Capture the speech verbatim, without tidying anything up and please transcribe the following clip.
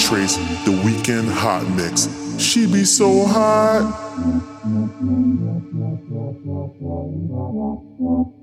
Trace, the Weekend Hot Mix. She be so hot.